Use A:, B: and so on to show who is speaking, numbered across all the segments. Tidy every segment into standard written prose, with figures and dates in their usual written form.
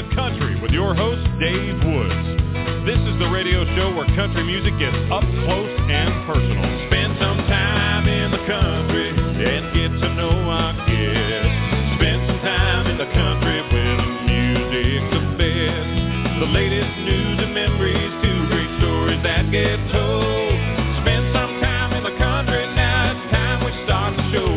A: Country with your host, Dave Woods. This is the radio show where country music gets up close and personal. Spend some time in the country and get to know our guests. Spend some time in the country where the music's the best. The latest news and memories, two great stories that get told. Spend some time in the country, now it's time we start the show.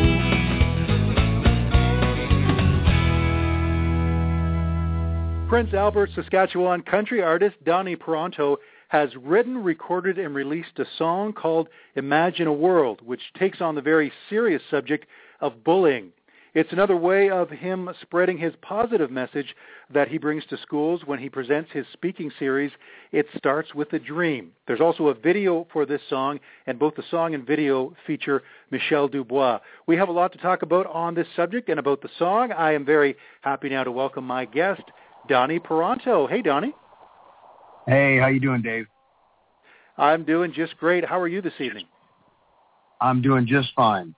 B: Prince Albert, Saskatchewan country artist Donnie Paronto has written, recorded, and released a song called Imagine a World, which takes on the very serious subject of bullying. It's another way of him spreading his positive message that he brings to schools when he presents his speaking series, It Starts with a Dream. There's also a video for this song, and both the song and video feature Michelle Dubois. We have a lot to talk about on this subject and about the song. I am very happy now to welcome my guest, Donnie Paronto. Hey, Donnie.
C: Hey, how you doing, Dave?
B: I'm doing just great. How are you this evening?
C: I'm doing just fine.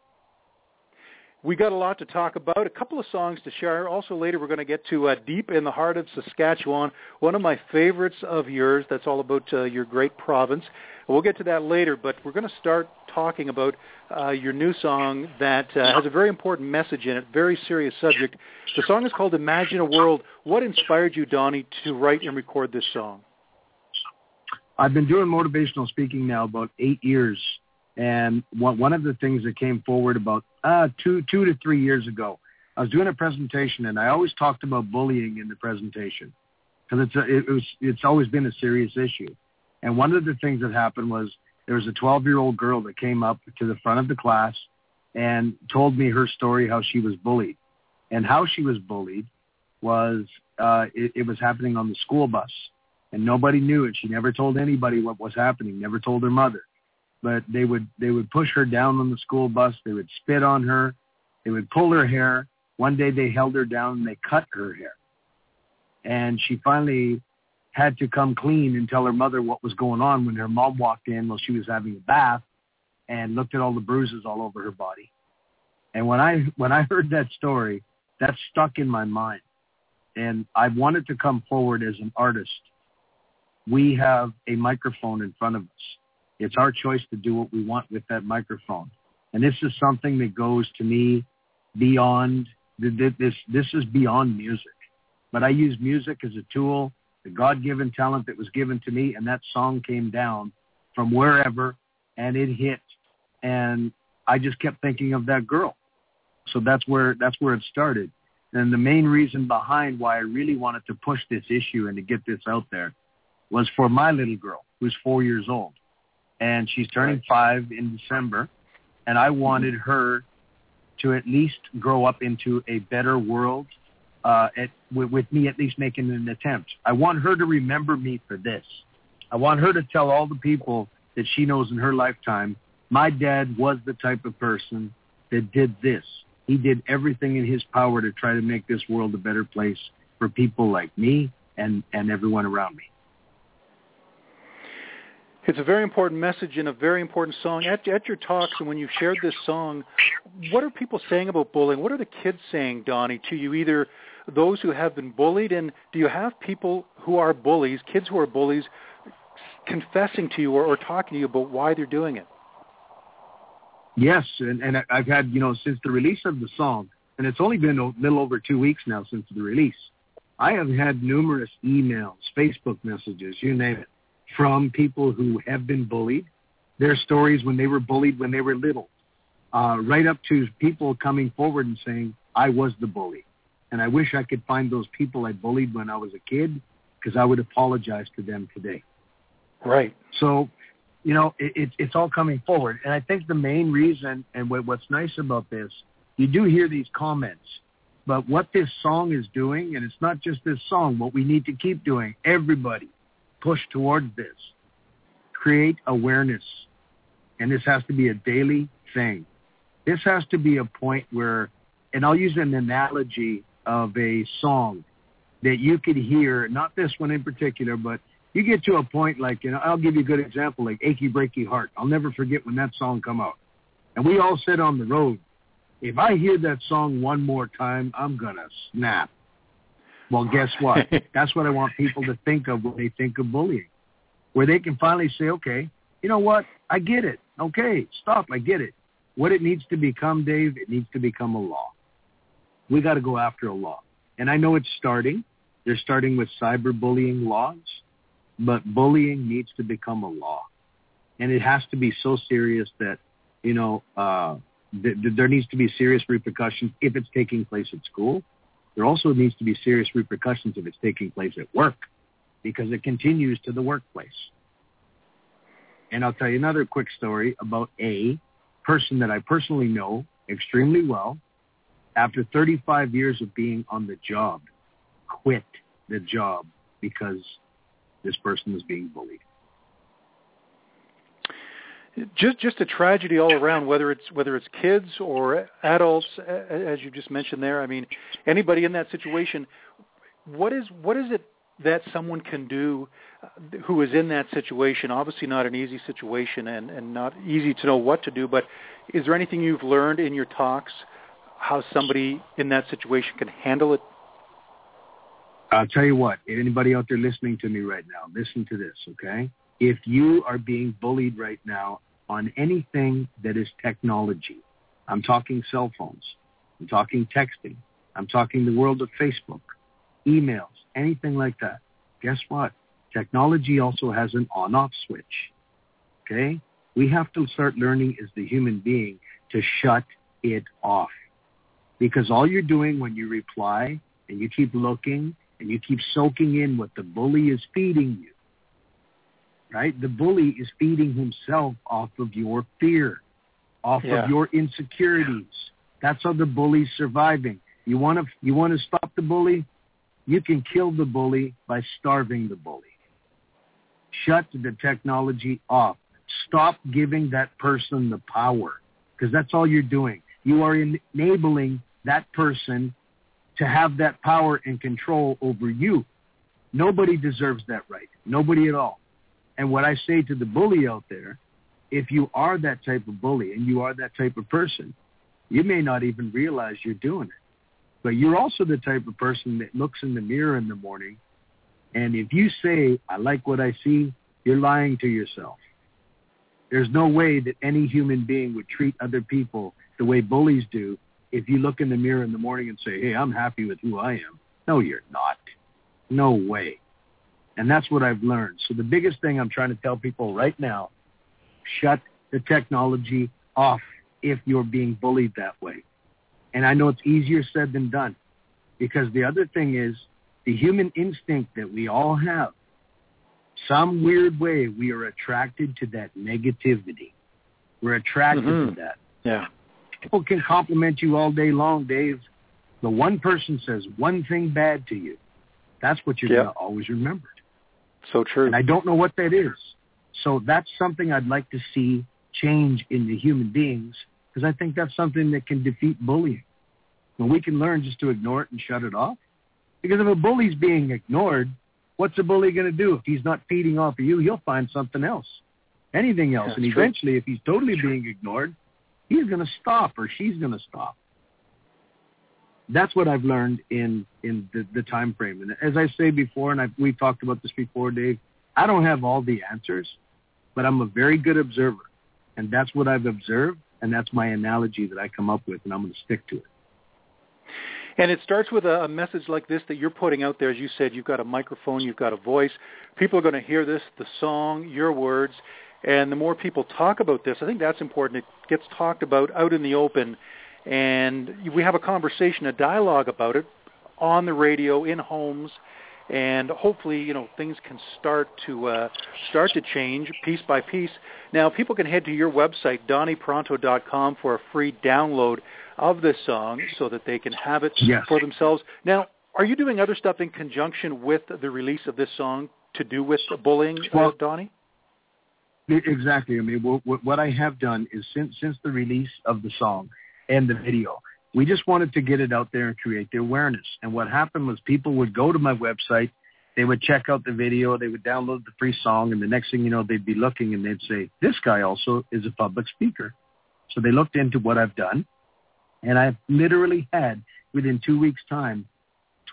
B: We got a lot to talk about, a couple of songs to share. Also later we're going to get to Deep in the Heart of Saskatchewan, one of my favorites of yours. That's all about your great province. We'll get to that later, but we're going to start talking about your new song that has a very important message in it, very serious subject. The song is called Imagine a World. What inspired you, Donnie, to write and record this song?
C: I've been doing motivational speaking now about 8 years, and one of the things that came forward about 2 to 3 years ago, I was doing a presentation, and I always talked about bullying in the presentation because it's always been a serious issue. And one of the things that happened was there was a 12-year-old girl that came up to the front of the class and told me her story, how she was bullied. And how she was bullied was it was happening on the school bus. And nobody knew it. She never told anybody what was happening, never told her mother. But they would push her down on the school bus. They would spit on her. They would pull her hair. One day they held her down and they cut her hair. And she finally had to come clean and tell her mother what was going on when her mom walked in while she was having a bath and looked at all the bruises all over her body. And when I heard that story, that stuck in my mind. And I wanted to come forward as an artist. We have a microphone in front of us. It's our choice to do what we want with that microphone. And this is something that goes to me beyond, this is beyond music. But I use music as a tool, the God-given talent that was given to me, and that song came down from wherever, and it hit. And I just kept thinking of that girl. So that's where it started. And the main reason behind why I really wanted to push this issue and to get this out there was for my little girl, who's 4 years old. And she's turning 5 in December. And I wanted her to at least grow up into a better world, with me at least making an attempt. I want her to remember me for this. I want her to tell all the people that she knows in her lifetime, my dad was the type of person that did this. He did everything in his power to try to make this world a better place for people like me and everyone around me.
B: It's a very important message and a very important song. At your talks and when you shared this song, what are people saying about bullying? What are the kids saying, Donnie, to you, either those who have been bullied, and do you have people who are bullies, kids who are bullies, confessing to you or talking to you about why they're doing it?
C: Yes, and I've had, since the release of the song, and it's only been a little over 2 weeks now since the release, I have had numerous emails, Facebook messages, you name it, from people who have been bullied, their stories when they were bullied when they were little, right up to people coming forward and saying, I was the bully. And I wish I could find those people I bullied when I was a kid, because I would apologize to them today.
B: Right.
C: So, it's all coming forward. And I think the main reason, and what's nice about this, you do hear these comments, but what this song is doing, and it's not just this song, what we need to keep doing, everybody, push towards this. Create awareness. And this has to be a daily thing. This has to be a point where, and I'll use an analogy of a song that you could hear, not this one in particular, but you get to a point like, I'll give you a good example, like Achy Breaky Heart. I'll never forget when that song come out. And we all said on the road, if I hear that song one more time, I'm going to snap. Well, guess what? That's what I want people to think of when they think of bullying, where they can finally say, okay, you know what? I get it. Okay, stop. I get it. What it needs to become, Dave, it needs to become a law. We got to go after a law. And I know it's starting. They're starting with cyberbullying laws, but bullying needs to become a law. And it has to be so serious that, you know, there needs to be serious repercussions if it's taking place at school. There also needs to be serious repercussions if it's taking place at work, because it continues to the workplace. And I'll tell you another quick story about a person that I personally know extremely well. After 35 years of being on the job, quit the job because this person was being bullied.
B: Just a tragedy all around, whether it's kids or adults, as you just mentioned there. I mean, anybody in that situation, what is it that someone can do who is in that situation? Obviously not an easy situation and not easy to know what to do, but is there anything you've learned in your talks how somebody in that situation can handle it?
C: I'll tell you what, anybody out there listening to me right now, listen to this, okay? If you are being bullied right now on anything that is technology, I'm talking cell phones, I'm talking texting, I'm talking the world of Facebook, emails, anything like that, guess what? Technology also has an on-off switch, okay? We have to start learning as the human being to shut it off. Because all you're doing when you reply and you keep looking and you keep soaking in what the bully is feeding you, right? The bully is feeding himself off of your fear, off of your insecurities. That's how the bully's surviving. You want to stop the bully? You can kill the bully by starving the bully. Shut the technology off. Stop giving that person the power, because that's all you're doing. You are enabling that person to have that power and control over you. Nobody deserves that right. Nobody at all. And what I say to the bully out there, if you are that type of bully and you are that type of person, you may not even realize you're doing it. But you're also the type of person that looks in the mirror in the morning, and if you say, I like what I see, you're lying to yourself. There's no way that any human being would treat other people the way bullies do if you look in the mirror in the morning and say, hey, I'm happy with who I am. No, you're not. No way. And that's what I've learned. So the biggest thing I'm trying to tell people right now, shut the technology off if you're being bullied that way. And I know it's easier said than done, because the other thing is the human instinct that we all have, some weird way we are attracted to that negativity. We're attracted to that.
B: Yeah.
C: People can compliment you all day long, Dave. The one person says one thing bad to you, that's what you're going to always remember.
B: So true.
C: And I don't know what that is. So that's something I'd like to see change in the human beings, because I think that's something that can defeat bullying. When we can learn just to ignore it and shut it off. Because if a bully's being ignored, what's a bully going to do? If he's not feeding off of you, he'll find something else, anything else. And eventually, if he's totally being ignored, he's going to stop, or she's going to stop. That's what I've learned in the time frame. And as I say before, and we've talked about this before, Dave, I don't have all the answers, but I'm a very good observer. And that's what I've observed, and that's my analogy that I come up with, and I'm going to stick to it.
B: And it starts with a message like this that you're putting out there. As you said, you've got a microphone, you've got a voice. People are going to hear this, the song, your words. And the more people talk about this, I think that's important. It gets talked about out in the open. And we have a conversation, a dialogue about it on the radio, in homes. And hopefully, things can start to change piece by piece. Now, people can head to your website, DonniePronto.com, for a free download of this song so that they can have it for themselves. Now, are you doing other stuff in conjunction with the release of this song to do with bullying, Donnie?
C: Exactly. I mean, what I have done is since the release of the song and the video, we just wanted to get it out there and create the awareness. And what happened was people would go to my website, they would check out the video, they would download the free song, and the next thing you know, they'd be looking and they'd say, this guy also is a public speaker. So they looked into what I've done, and I've literally had, within 2 weeks' time,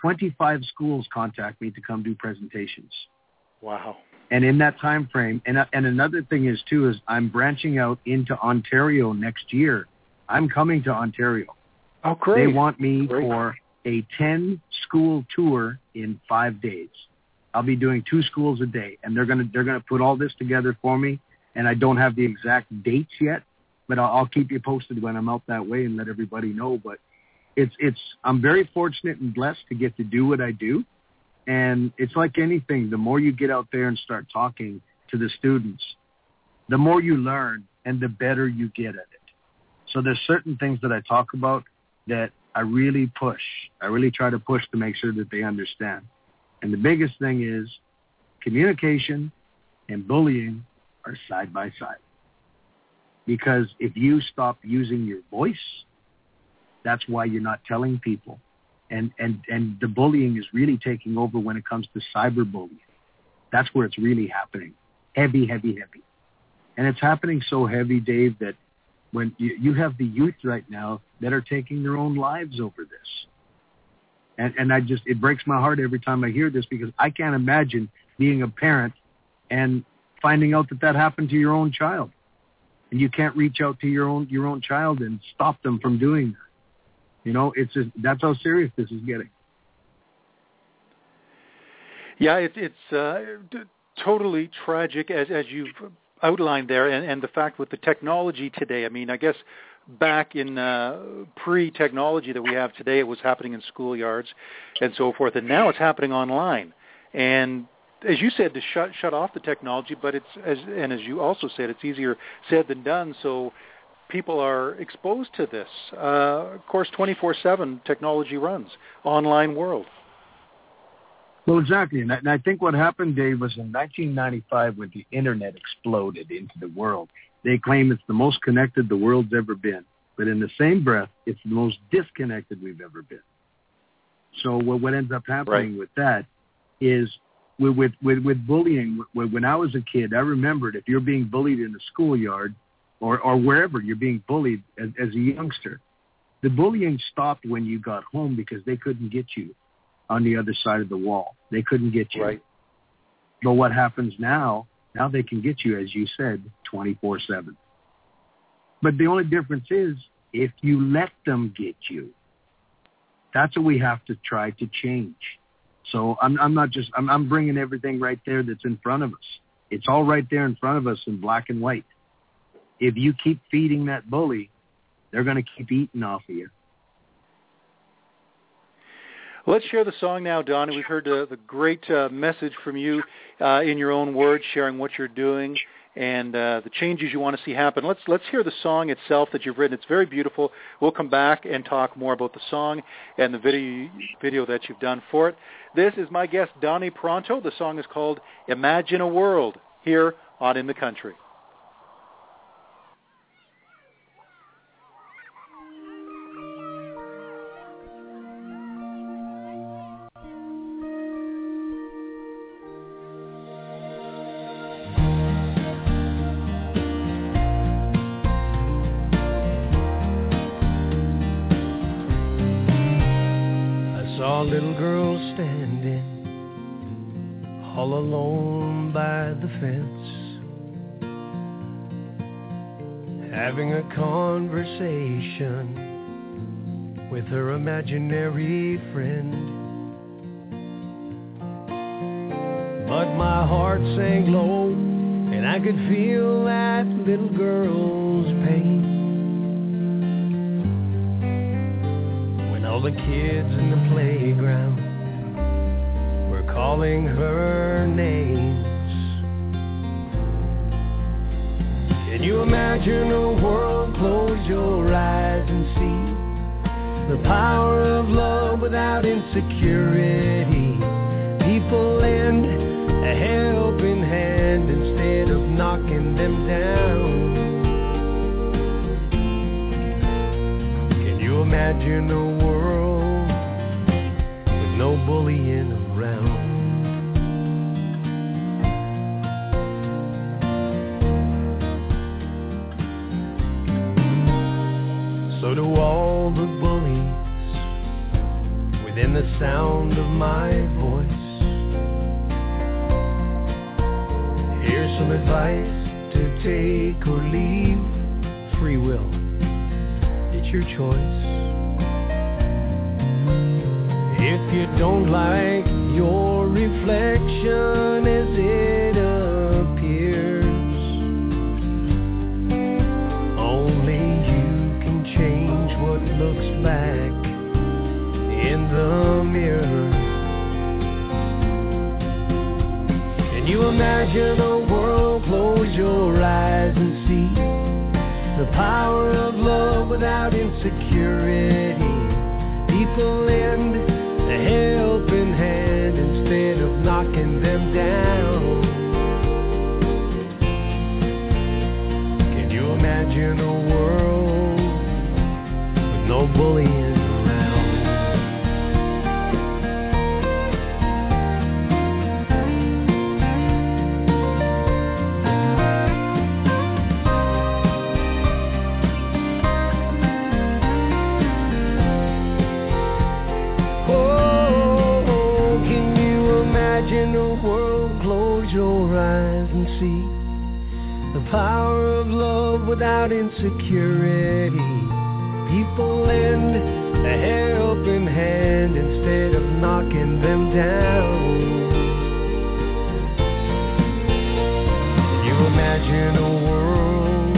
C: 25 schools contact me to come do presentations.
B: Wow.
C: And in that time frame, and another thing is too, is I'm branching out into Ontario next year. I'm coming to Ontario.
B: Oh, great.
C: They want me for a 10-school tour in 5 days. I'll be doing 2 schools a day, and they're gonna put all this together for me. And I don't have the exact dates yet, but I'll keep you posted when I'm out that way and let everybody know. But I'm very fortunate and blessed to get to do what I do. And it's like anything, the more you get out there and start talking to the students, the more you learn and the better you get at it. So there's certain things that I talk about that I really push. I really try to push to make sure that they understand. And the biggest thing is communication and bullying are side by side. Because if you stop using your voice, that's why you're not telling people. And the bullying is really taking over when it comes to cyberbullying. That's where it's really happening. Heavy, heavy, heavy. And it's happening so heavy, Dave, that when you have the youth right now that are taking their own lives over this. And it breaks my heart every time I hear this, because I can't imagine being a parent and finding out that happened to your own child. And you can't reach out to your own child and stop them from doing that. You know, that's how serious this is getting.
B: Yeah, it's totally tragic as you've outlined there, and the fact with the technology today. I mean, I guess back in pre-technology that we have today, it was happening in schoolyards and so forth, and now it's happening online. And as you said, to shut off the technology, but as you also said, it's easier said than done. So people are exposed to this. Of course, 24/7 technology runs, online world.
C: Well, exactly. And I think what happened, Dave, was in 1995 when the Internet exploded into the world. They claim it's the most connected the world's ever been. But in the same breath, it's the most disconnected we've ever been. So what ends up happening with that is with bullying, when I was a kid, I remembered if you're being bullied in the schoolyard, or wherever you're being bullied as a youngster, the bullying stopped when you got home because they couldn't get you on the other side of the wall. They couldn't get you.
B: Right.
C: But what happens now they can get you, as you said, 24/7. But the only difference is if you let them get you. That's what we have to try to change. So I'm bringing everything right there that's in front of us. It's all right there in front of us in black and white. If you keep feeding that bully, they're going to keep eating off of you.
B: Let's share the song now, Donnie. We've heard the great message from you in your own words, sharing what you're doing and the changes you want to see happen. Let's hear the song itself that you've written. It's very beautiful. We'll come back and talk more about the song and the video that you've done for it. This is my guest, Donnie Pronto. The song is called Imagine a World, here on In the Country.
D: A little girl standing all alone by the fence, having a conversation with her imaginary friend. But my heart sank low and I could feel that little girl's pain. All the kids in the playground were calling her names. Can you imagine a world? Close your eyes and see the power of love without insecurity. People lend a helping hand instead of knocking them down. Can you imagine a world with no bullying around? So to all the bullies within and the sound of my voice. Here's some advice to take or leave. Free will, it's your choice. If you don't like your reflection as it appears, only you can change what looks back in the mirror. Can you imagine a world, close your eyes and see the power of love without insecurity? People lend a helping hand instead of knocking them down. Can you imagine a world with no bullying around? In a world, close your eyes and see the power of love without insecurity. People lend a helping hand instead of knocking them down. Can you imagine a world?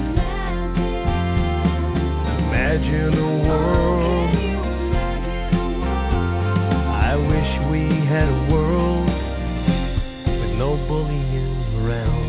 D: Imagine a world. I wish we had a world no bullying around.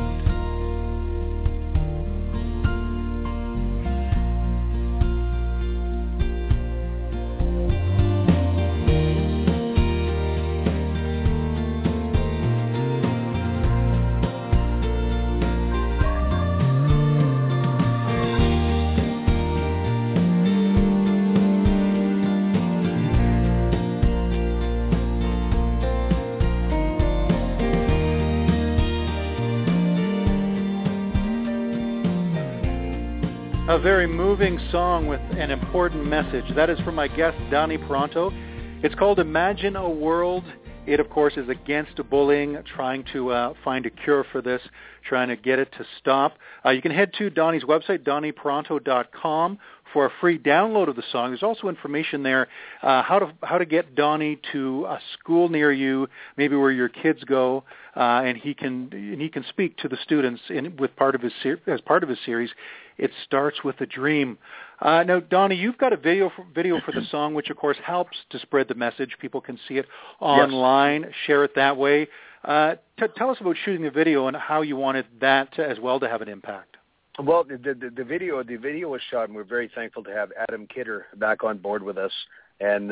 B: A very moving song with an important message. That is from my guest, Donnie Paronto. It's called Imagine a World. It, of course, is against bullying, trying to find a cure for this, trying to get it to stop. You can head to Donnie's website, DonnieParonto.com, for a free download of the song. There's also information there how to get Donnie to a school near you, maybe where your kids go, and he can speak to the students as part of his series. It Starts with a Dream. Now, Donnie, you've got a video for the song, which of course helps to spread the message. People can see it online, share it that way. Tell us about shooting the video and how you wanted that as well to have an impact.
C: Well, the video was shot, and we're very thankful to have Adam Kidder back on board with us, and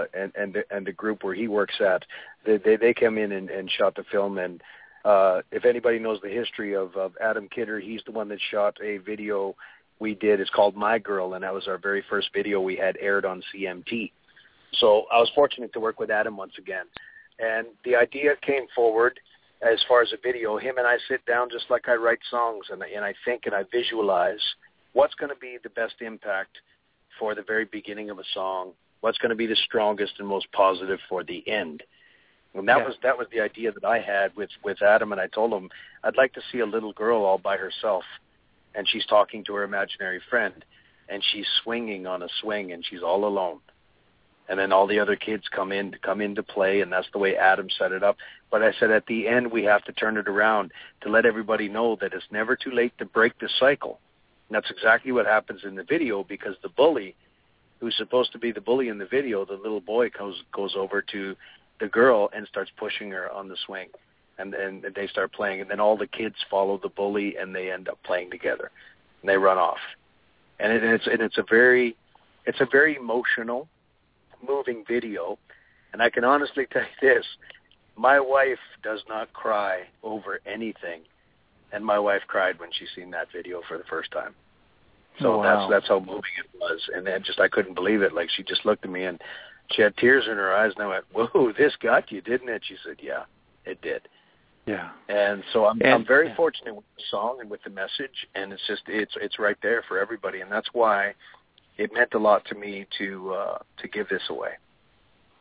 C: the group where he works at. They came in and shot the film. And if anybody knows the history of Adam Kidder, he's the one that shot a video we did. It's called My Girl, and that was our very first video we had aired on CMT. So I was fortunate to work with Adam once again, and the idea came forward. As far as a video, him and I sit down just like I write songs, and I think and I visualize what's going to be the best impact for the very beginning of a song, what's going to be the strongest and most positive for the end. And that was the idea that I had with Adam, and I told him I'd like to see a little girl all by herself, and she's talking to her imaginary friend, and she's swinging on a swing, and she's all alone. And then all the other kids come into play, and that's the way Adam set it up. But I said at the end we have to turn it around to let everybody know that it's never too late to break the cycle. And that's exactly what happens in the video, because the bully, who's supposed to be the bully in the video, the little boy goes over to the girl and starts pushing her on the swing. And then they start playing, and then all the kids follow the bully, and they end up playing together, and they run off. And it's a very emotional, moving video. And I can honestly tell you this, my wife does not cry over anything, and my wife cried when she seen that video for the first time. So that's how moving it was. And then I couldn't believe it. Like, she just looked at me and she had tears in her eyes, and I went, "Whoa, this got you, didn't it?" She said, "Yeah, it did."
B: Yeah.
C: And so I'm very fortunate with the song and with the message, and it's right there for everybody, and that's why it meant a lot to me to give this away.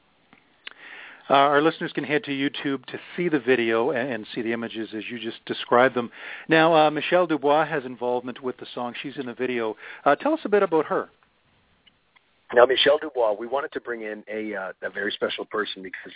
B: Our listeners can head to YouTube to see the video and see the images as you just described them. Now, Michelle Dubois has involvement with the song. She's in the video. Tell us a bit about her.
E: Now, Michelle Dubois, we wanted to bring in a very special person because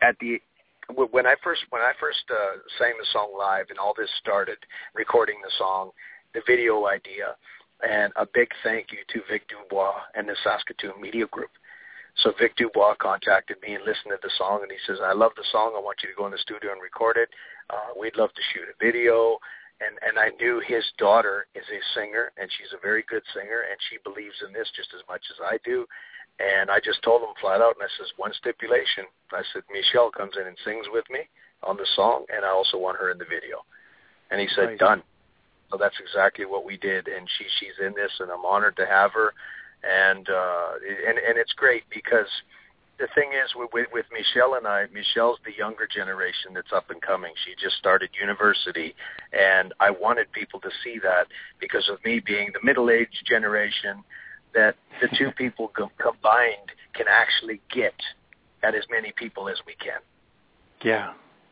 E: when I first sang the song live and all this started, recording the song, the video idea, and a big thank you to Vic Dubois and the Saskatoon Media Group. So Vic Dubois contacted me and listened to the song, and he says, I love the song. I want you to go in the studio and record it. We'd love to shoot a video. And I knew his daughter is a singer, and she's a very good singer, and she believes in this just as much as I do. And I just told him flat out, and I says, one stipulation. I said, Michelle comes in and sings with me on the song, and I also want her in the video. And he said, done. So that's exactly what we did, and she's in this, and I'm honored to have her. And it's great because the thing is with Michelle and I, Michelle's the younger generation that's up and coming. She just started university, and I wanted people to see that because of me being the middle-aged generation, that the two people combined can actually get at as many people as we can.
B: Yeah.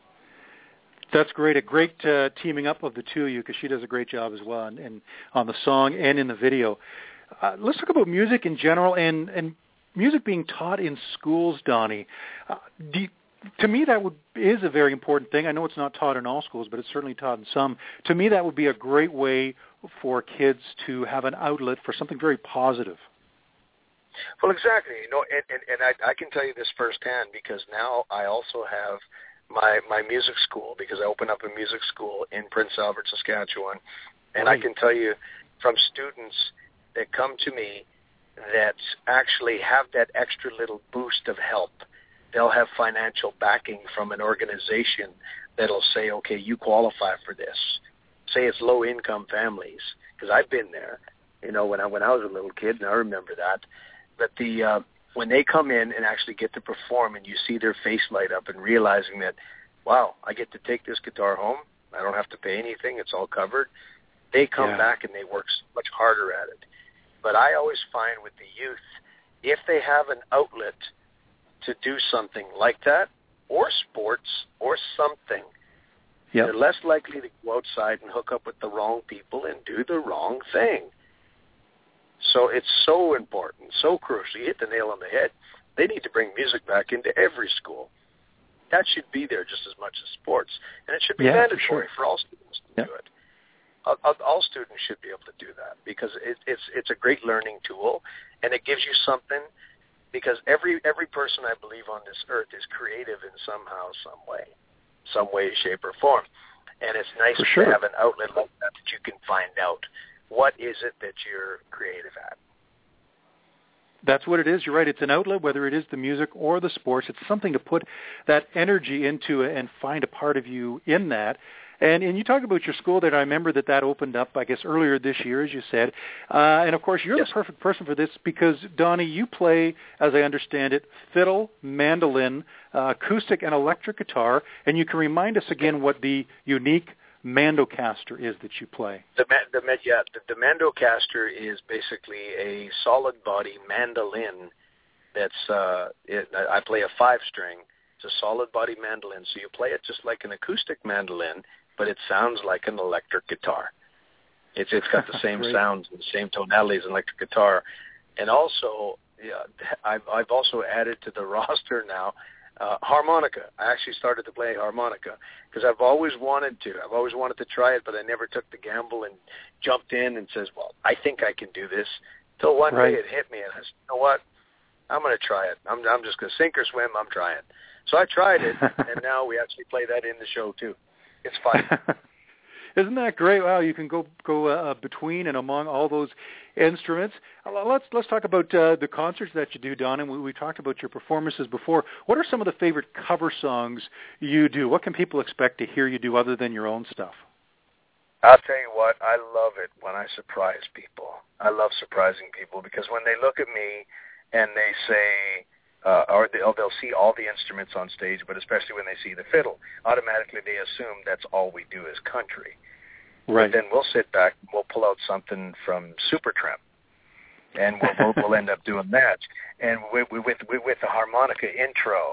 B: That's great. A great teaming up of the two of you because she does a great job as well and on the song and in the video. Let's talk about music in general and music being taught in schools, Donnie. To me, that is a very important thing. I know it's not taught in all schools, but it's certainly taught in some. To me, that would be a great way for kids to have an outlet for something very positive.
E: Well, exactly. And I can tell you this firsthand because now I also have my music school because I opened up a music school in Prince Albert, Saskatchewan. And I can tell you from students that come to me that actually have that extra little boost of help. They'll have financial backing from an organization that'll say, okay, you qualify for this. Say it's low-income families, because I've been there, when I was a little kid, and I remember that. But when they come in and actually get to perform and you see their face light up and realizing that, wow, I get to take this guitar home. I don't have to pay anything. It's all covered. They come back and they work much harder at it. But I always find with the youth, if they have an outlet to do something like that, or sports, or something, they're less likely to go outside and hook up with the wrong people and do the wrong thing. So it's so important, so crucial. You hit the nail on the head. They need to bring music back into every school. That should be there just as much as sports. And it should be mandatory for all students to do it. All students should be able to do that because it's a great learning tool, and it gives you something. Because every person I believe on this earth is creative in some way, shape, or form, and it's nice to have an outlet like that you can find out what is it that you're creative at.
B: That's what it is. You're right. It's an outlet, whether it is the music or the sports. It's something to put that energy into and find a part of you in that. And you talk about your school that I remember that opened up, I guess, earlier this year, as you said. And, of course, you're the perfect person for this because, Donnie, you play, as I understand it, fiddle, mandolin, acoustic, and electric guitar. And you can remind us again what the unique Mandocaster is that you play.
E: The Mandocaster is basically a solid body mandolin that's I play a 5-string. It's a solid body mandolin, so you play it just like an acoustic mandolin, but it sounds like an electric guitar. It's got the same sounds and the same tonalities as an electric guitar. And also, I've also added to the roster now harmonica. I actually started to play harmonica because I've always wanted to. I've always wanted to try it, but I never took the gamble and jumped in and says, well, I think I can do this. Till one day it hit me, and I said, you know what? I'm going to try it. I'm just going to sink or swim. I'm trying. So I tried it, and now we actually play that in the show, too. It's fun.
B: Isn't that great? Wow, you can go between and among all those instruments. Let's talk about the concerts that you do, Don, and we talked about your performances before. What are some of the favorite cover songs you do? What can people expect to hear you do other than your own stuff?
E: I'll tell you what, I love it when I surprise people. I love surprising people because when they look at me and they say, or they'll see all the instruments on stage, but especially when they see the fiddle, automatically they assume that's all we do is country. Right. But then we'll sit back and we'll pull out something from Supertramp, and we'll end up doing that. And with the harmonica intro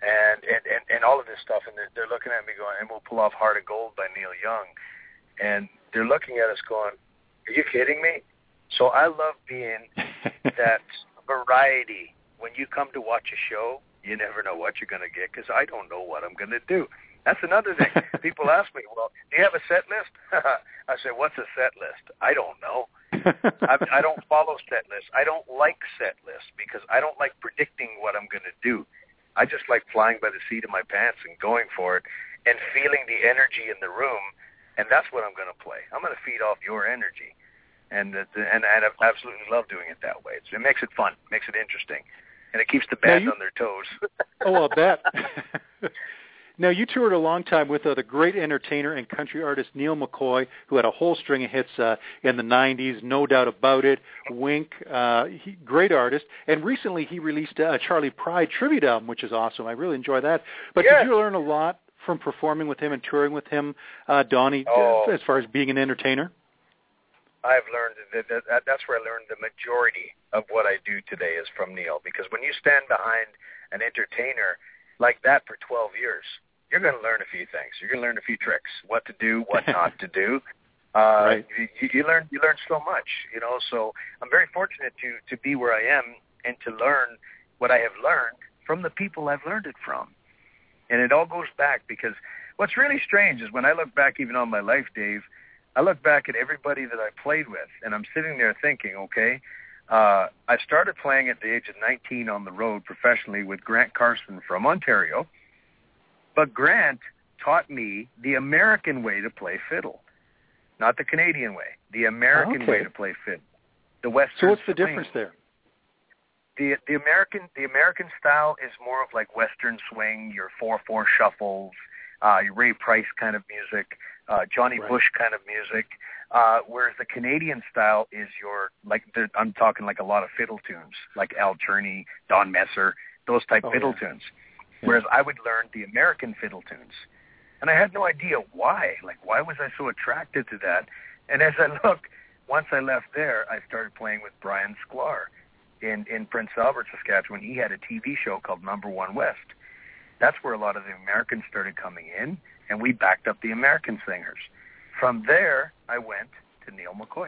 E: and all of this stuff, and they're looking at me going, and we'll pull off Heart of Gold by Neil Young, and they're looking at us going, are you kidding me? So I love being that variety. When you come to watch a show, you never know what you're going to get because I don't know what I'm going to do. That's another thing. People ask me, well, do you have a set list? I say, what's a set list? I don't know. I don't follow set lists. I don't like set lists because I don't like predicting what I'm going to do. I just like flying by the seat of my pants and going for it and feeling the energy in the room, and that's what I'm going to play. I'm going to feed off your energy, and I absolutely love doing it that way. It makes it fun, makes it interesting, and it keeps the band on their toes.
B: Oh, I'll bet. Now, you toured a long time with the great entertainer and country artist Neil McCoy, who had a whole string of hits in the 90s, No Doubt About It, Wink, great artist. And recently he released a Charlie Pride tribute album, which is awesome. I really enjoy that. But did you learn a lot from performing with him and touring with him, Donnie, as far as being an entertainer?
E: I've learned that's where I learned the majority of what I do today is from Neil, because when you stand behind an entertainer like that for 12 years, you're going to learn a few things. You're going to learn a few tricks, what to do, what not to do.
B: Right.
E: You learn so much, you know. So I'm very fortunate to be where I am and to learn what I have learned from the people I've learned it from. And it all goes back, because what's really strange is when I look back even on my life, Dave, I look back at everybody that I played with, and I'm sitting there thinking, okay, I started playing at the age of 19 on the road professionally with Grant Carson from Ontario, but Grant taught me the American way to play fiddle, not the Canadian way, the American way to play fiddle, the Western
B: So what's the
E: swing.
B: difference there?
E: The American style is more of like Western swing, your 4/4 shuffles, your Ray Price kind of music, Johnny Bush kind of music. Whereas the Canadian style is I'm talking like a lot of fiddle tunes, like Al Cherney, Don Messer, those type fiddle tunes. Whereas I would learn the American fiddle tunes. And I had no idea why. Like, why was I so attracted to that? And as I look, once I left there, I started playing with Brian Sklar in Prince Albert, Saskatchewan. He had a TV show called Number One West. That's where a lot of the Americans started coming in, and we backed up the American singers. From there, I went to Neil McCoy,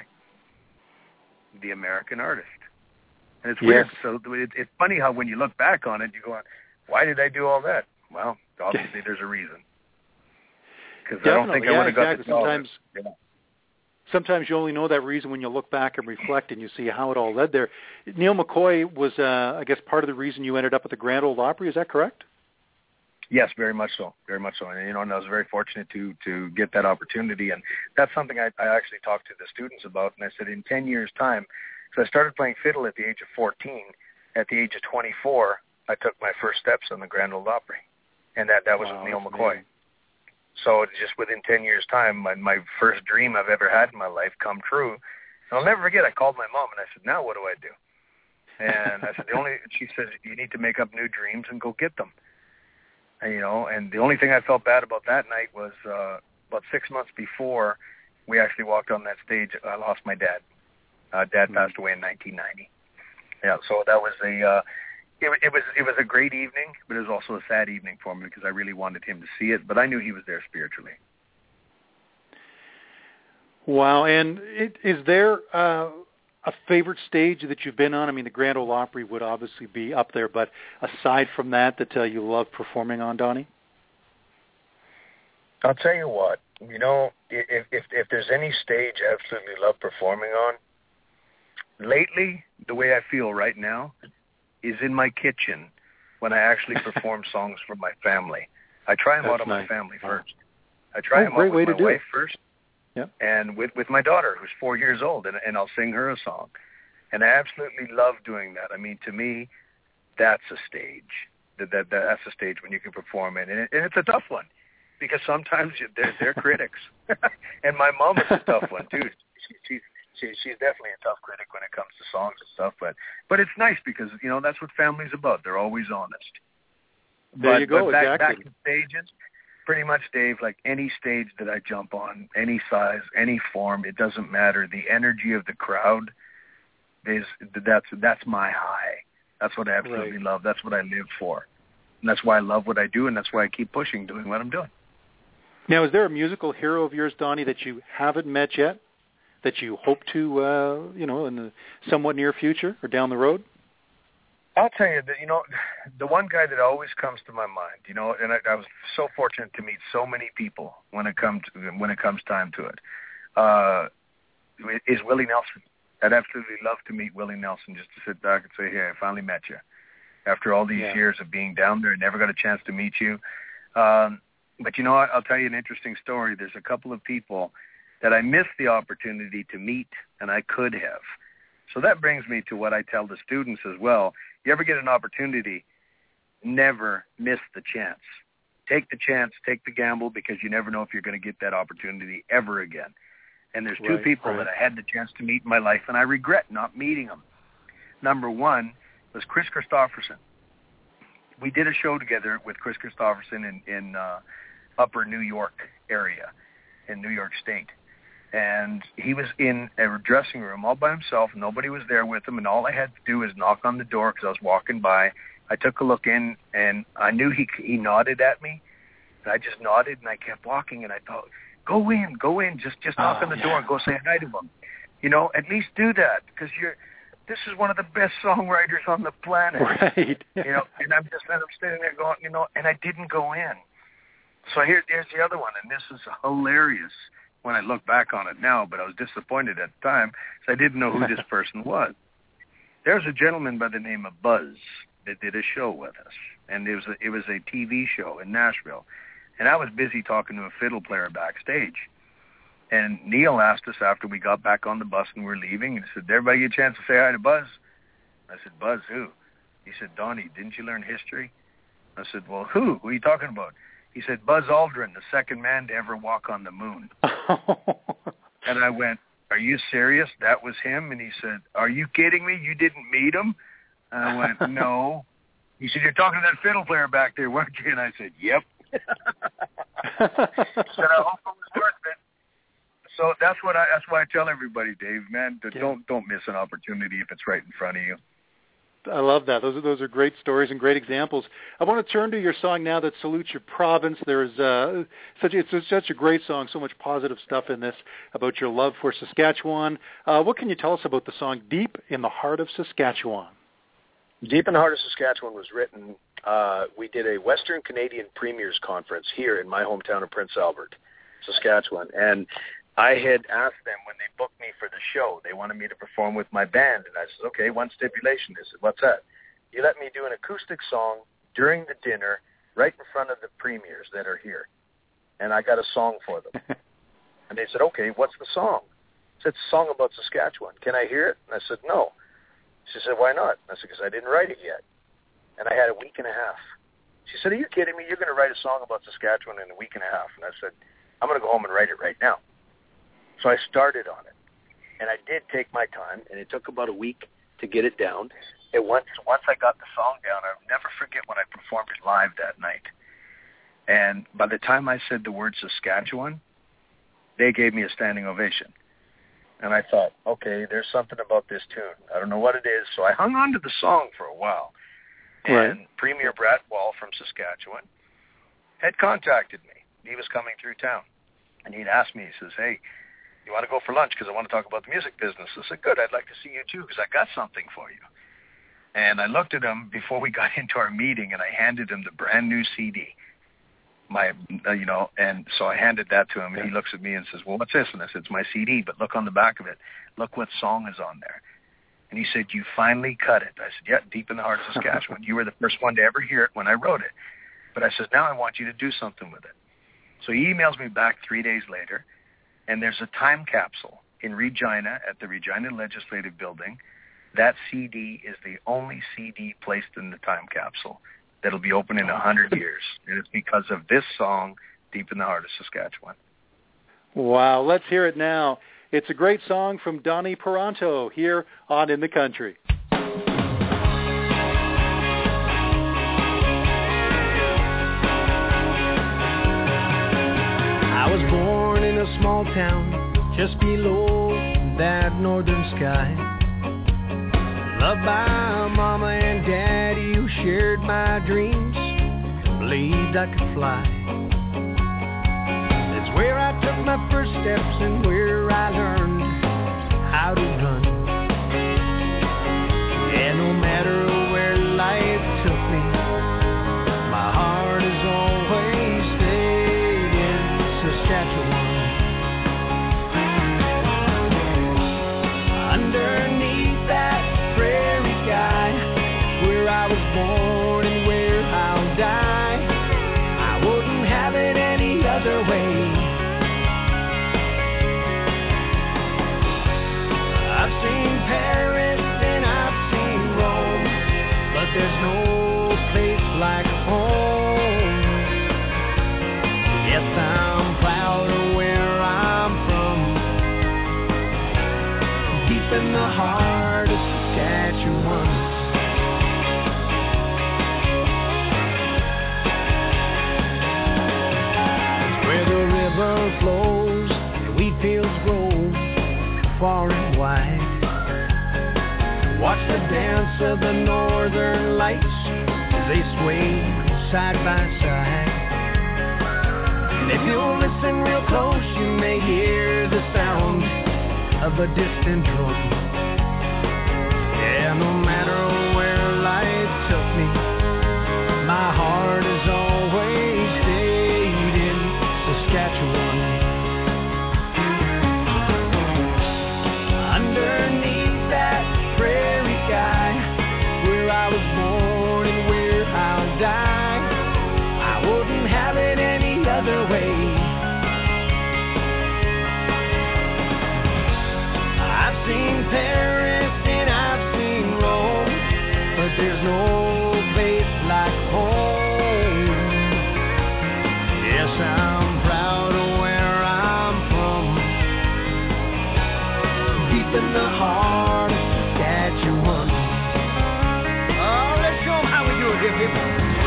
E: the American artist. And it's weird. So it's funny how when you look back on it, you go, why did I do all that? Well, obviously there's a reason. Because I don't think I would have got the job.
B: Sometimes you only know that reason when you look back and reflect and you see how it all led there. Neil McCoy was, I guess, part of the reason you ended up at the Grand Ole Opry. Is that correct?
E: Yes, very much so. Very much so. And, and I was very fortunate to get that opportunity. And that's something I actually talked to the students about. And I said, in 10 years' time, so I started playing fiddle at the age of 14. At the age of 24, I took my first steps on the Grand Ole Opry. And that was with Neil McCoy. Amazing. So just within 10 years' time, my first dream I've ever had in my life come true. And I'll never forget, I called my mom and I said, now what do I do? And I said, she says, you need to make up new dreams and go get them. And, and the only thing I felt bad about that night was about 6 months before we actually walked on that stage, I lost my dad. Dad passed away in 1990. Yeah, so that was it was a great evening, but it was also a sad evening for me because I really wanted him to see it, but I knew he was there spiritually.
B: Wow, and is there a favorite stage that you've been on? I mean, the Grand Ole Opry would obviously be up there, but aside from that you love performing on, Donnie?
E: I'll tell you what, if there's any stage I absolutely love performing on, lately, the way I feel right now is in my kitchen when I actually perform songs for my family. I try them out on my family first. I try them out with my wife first.
B: Yep.
E: And with my daughter, who's 4 years old, and I'll sing her a song. And I absolutely love doing that. I mean, to me, that's a stage. That's a stage when you can perform it. And it's a tough one because sometimes they're critics. And my mom is a tough one, too. She's definitely a tough critic when it comes to songs and stuff. But it's nice because, that's what family's about. They're always honest.
B: There you go, exactly.
E: Back to stages, pretty much, Dave, like any stage that I jump on, any size, any form, it doesn't matter. The energy of the crowd, that's my high. That's what I absolutely love. That's what I live for.
C: And that's why I love what I do, and that's why I keep pushing, doing what I'm doing.
B: Now, is there a musical hero of yours, Donnie, that you haven't met yet, that you hope to, in the somewhat near future or down the road?
C: I'll tell you that, the one guy that always comes to my mind, and I was so fortunate to meet so many people when it comes time to it, is Willie Nelson. I'd absolutely love to meet Willie Nelson, just to sit back and say, hey, I finally met you. After all these years of being down there, I never got a chance to meet you. But I'll tell you an interesting story. There's a couple of people that I missed the opportunity to meet, and I could have. So that brings me to what I tell the students as well. You ever get an opportunity, never miss the chance. Take the chance, take the gamble, because you never know if you're going to get that opportunity ever again. And there's two people that I had the chance to meet in my life, and I regret not meeting them. Number one was Chris Christopherson. We did a show together with Chris Christopherson in upper New York area, in New York State. And he was in a dressing room all by himself. Nobody was there with him, and all I had to do was knock on the door because I was walking by. I took a look in, and I knew he nodded at me. And I just nodded, and I kept walking, and I thought, go in, just knock on the door and go say hi to him. At least do that, because this is one of the best songwriters on the planet.
B: Right.
C: And I'm sitting there going, and I didn't go in. So here's the other one, and this is hilarious when I look back on it now, but I was disappointed at the time because I didn't know who this person was. There's a gentleman by the name of Buzz that did a show with us, and it was a TV show in Nashville, and I was busy talking to a fiddle player backstage. And Neil asked us after we got back on the bus and we were leaving, and he said, did everybody get a chance to say hi to Buzz? I said, Buzz, who? He said, Donnie, didn't you learn history? I said, well, who? Who are you talking about? He said, Buzz Aldrin, the second man to ever walk on the moon. And I went, are you serious? That was him? And he said, are you kidding me? You didn't meet him? And I went, no. He said, you're talking to that fiddle player back there, weren't you? And I said, yep. He said, I hope it was worth it. So that's why I tell everybody, Dave, man, don't miss an opportunity if it's right in front of you.
B: I love that. Those are great stories and great examples. I want to turn to your song now that salutes your province. There's it's such a great song, so much positive stuff in this about your love for Saskatchewan. What can you tell us about the song Deep in the Heart of Saskatchewan?
E: Deep in the Heart of Saskatchewan was written, we did a Western Canadian Premiers Conference here in my hometown of Prince Albert, Saskatchewan, and I had asked them when they booked me for the show, they wanted me to perform with my band, and I said, okay, one stipulation. They said, what's that? You let me do an acoustic song during the dinner right in front of the premiers that are here, and I got a song for them. And they said, okay, what's the song? I said, it's a song about Saskatchewan. Can I hear it? And I said, no. She said, why not? And I said, because I didn't write it yet, and I had a week and a half. She said, are you kidding me? You're going to write a song about Saskatchewan in a week and a half? And I said, I'm going to go home and write it right now. So I started on it, and I did take my time, and it took about a week to get it down. Once I got the song down, I'll never forget when I performed it live that night. And by the time I said the word Saskatchewan, they gave me a standing ovation. And I thought, okay, there's something about this tune. I don't know what it is. So I hung on to the song for a while. And Premier Brad Wall from Saskatchewan had contacted me. He was coming through town. And he'd asked me, he says, hey, you want to go for lunch because I want to talk about the music business? I said, good, I'd like to see you too because I got something for you. And I looked at him before we got into our meeting, and I handed him the brand new CD. And so I handed that to him, and he looks at me and says, well, what's this? And I said, it's my CD, but look on the back of it. Look what song is on there. And he said, you finally cut it. I said, yeah, Deep in the Heart of Saskatchewan. You were the first one to ever hear it when I wrote it. But I said, now I want you to do something with it. So he emails me back 3 days later, and there's a time capsule in Regina at the Regina Legislative Building. That CD is the only CD placed in the time capsule that'll be open in 100 years. And it's because of this song, Deep in the Heart of Saskatchewan.
B: Wow, let's hear it now. It's a great song from Donnie Peranto here on In the Country.
D: I was born in a small town just below that northern sky. Loved by Mama and Daddy who shared my dreams I could fly. It's where I took my first steps and where I learned how to run. Yeah, no matter where life took me, my heart has always stayed in Saskatchewan. Underneath that prairie sky, where I was born and where I'll die, I wouldn't have it any other way. I've seen Paris and I've seen Rome, but there's no place like home. Yes, I'm proud of where I'm from, deep in the heart of Saskatchewan. It's where the river flows and wheat fields grow far and wide. Watch the dance of the northern lights as they sway side by side. And if you listen real close, you may hear the sound of a distant drum. Yeah, no matter where life took me, my heart has always stayed in Saskatchewan. Underneath that prairie sky, where I was born and where I'll die, I wouldn't have it any other way. I've seen Paris and I've seen Rome, but there's no place like home. Yes, I'm proud of where I'm from, deep in the heart of Saskatchewan. Oh, let's show them how we do it, hip hip.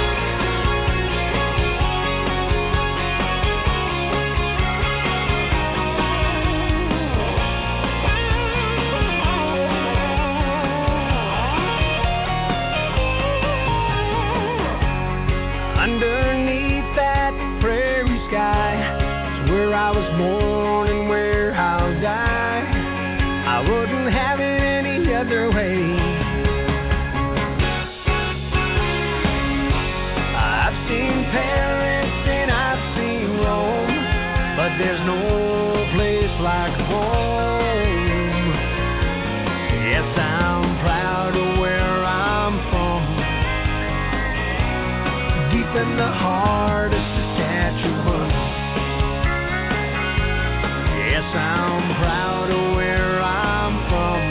D: Underneath that prairie sky is where I was born and where I'll die. I wouldn't have it any other way. I've seen Paris and I've seen Rome, but there's no place like home. Yes, I'm proud of where I'm from, deep in the heart of Saskatchewan. Yes, I'm proud of where I'm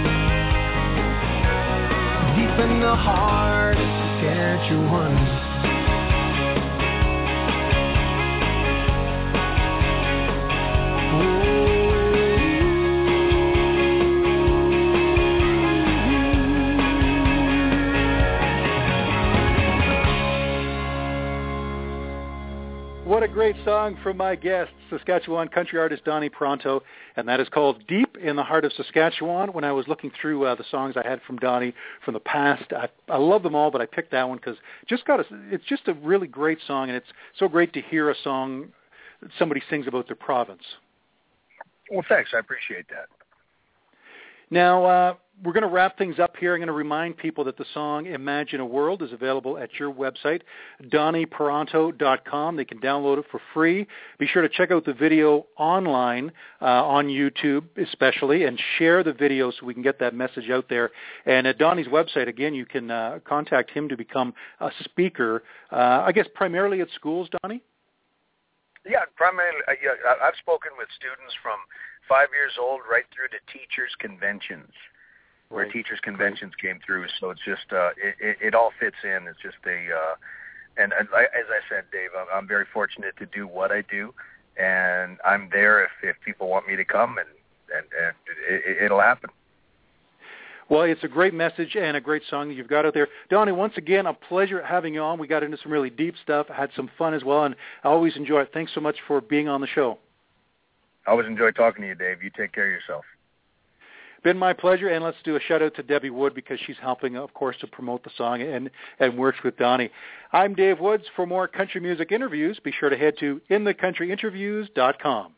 D: from, deep in the heart of Saskatchewan.
B: What a great song from my guest, Saskatchewan country artist Donnie Peranto, and that is called Deep in the Heart of Saskatchewan. When I was looking through the songs I had from Donnie from the past, I love them all, but I picked that one because it's just a really great song, and it's so great to hear a song that somebody sings about their province.
C: Well, thanks. I appreciate that.
B: Now, we're going to wrap things up here. I'm going to remind people that the song Imagine a World is available at your website, DonniePeranto.com. They can download it for free. Be sure to check out the video online on YouTube especially, and share the video so we can get that message out there. And at Donnie's website, again, you can contact him to become a speaker, I guess primarily at schools, Donnie?
C: Yeah, primarily. I've spoken with students from 5 years old right through to teachers' conventions, where teachers' conventions came through. So it's just it all fits in. It's just and as I said, Dave, I'm very fortunate to do what I do, and I'm there if people want me to come, and it'll happen.
B: Well, it's a great message and a great song that you've got out there. Donnie, once again, a pleasure having you on. We got into some really deep stuff, had some fun as well, and I always enjoy it. Thanks so much for being on the show.
C: I always enjoy talking to you, Dave. You take care of yourself.
B: Been my pleasure, and let's do a shout-out to Debbie Wood because she's helping, of course, to promote the song and works with Donnie. I'm Dave Woods. For more country music interviews, be sure to head to inthecountryinterviews.com.